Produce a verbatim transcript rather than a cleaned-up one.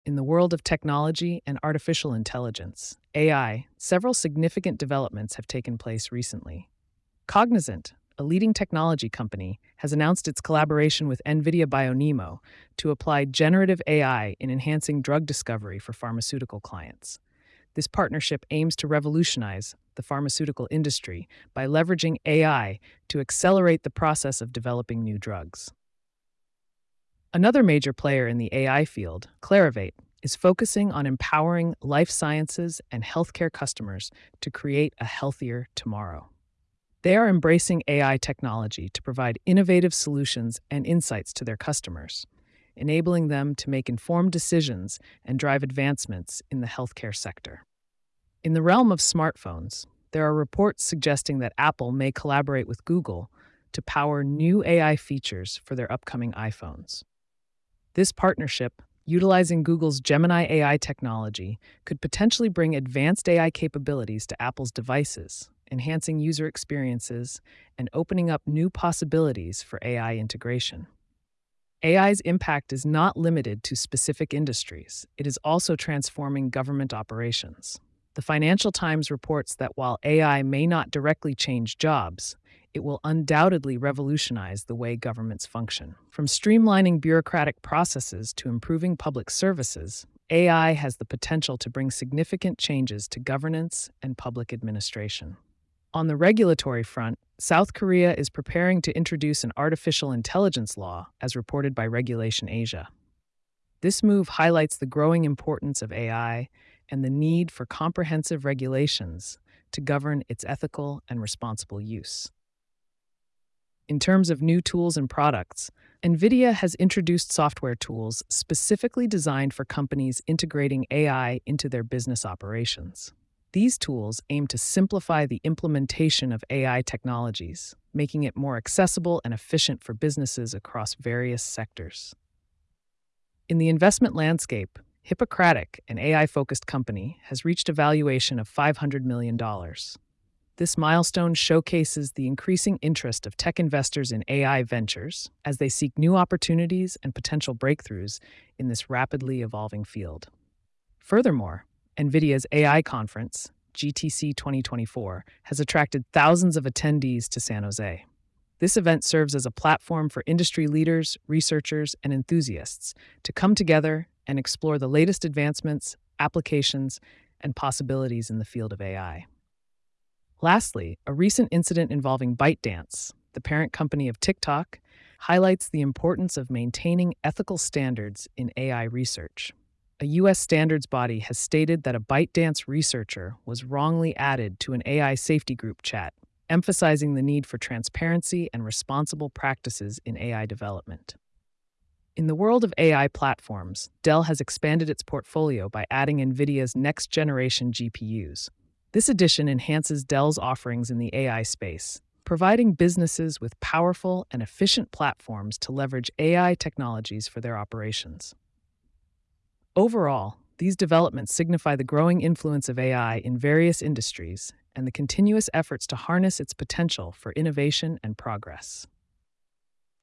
In the world of technology and artificial intelligence, A I, several significant developments have taken place recently. Cognizant, a leading technology company, has announced its collaboration with NVIDIA BioNeMo to apply generative A I in enhancing drug discovery for pharmaceutical clients. This partnership aims to revolutionize the pharmaceutical industry by leveraging A I to accelerate the process of developing new drugs. Another major player in the A I field, Clarivate, is focusing on empowering life sciences and healthcare customers to create a healthier tomorrow. They are embracing A I technology to provide innovative solutions and insights to their customers, enabling them to make informed decisions and drive advancements in the healthcare sector. In the realm of smartphones, there are reports suggesting that Apple may collaborate with Google to power new A I features for their upcoming iPhones. This partnership, utilizing Google's Gemini A I technology, could potentially bring advanced A I capabilities to Apple's devices, enhancing user experiences and opening up new possibilities for A I integration. A I's impact is not limited to specific industries, it is also transforming government operations. The Financial Times reports that while A I may not directly change jobs, it will undoubtedly revolutionize the way governments function. From streamlining bureaucratic processes to improving public services, A I has the potential to bring significant changes to governance and public administration. On the regulatory front, South Korea is preparing to introduce an artificial intelligence law, as reported by Regulation Asia. This move highlights the growing importance of A I and the need for comprehensive regulations to govern its ethical and responsible use. In terms of new tools and products, NVIDIA has introduced software tools specifically designed for companies integrating A I into their business operations. These tools aim to simplify the implementation of A I technologies, making it more accessible and efficient for businesses across various sectors. In the investment landscape, Hippocratic, an A I-focused company, has reached a valuation of five hundred million dollars. This milestone showcases the increasing interest of tech investors in A I ventures as they seek new opportunities and potential breakthroughs in this rapidly evolving field. Furthermore, NVIDIA's A I conference, G T C twenty twenty-four, has attracted thousands of attendees to San Jose. This event serves as a platform for industry leaders, researchers, and enthusiasts to come together and explore the latest advancements, applications, and possibilities in the field of A I. Lastly, a recent incident involving ByteDance, the parent company of TikTok, highlights the importance of maintaining ethical standards in A I research. A U S standards body has stated that a ByteDance researcher was wrongly added to an A I safety group chat, emphasizing the need for transparency and responsible practices in A I development. In the world of A I platforms, Dell has expanded its portfolio by adding NVIDIA's next-generation G P Us. This addition enhances Dell's offerings in the A I space, providing businesses with powerful and efficient platforms to leverage A I technologies for their operations. Overall, these developments signify the growing influence of A I in various industries and the continuous efforts to harness its potential for innovation and progress.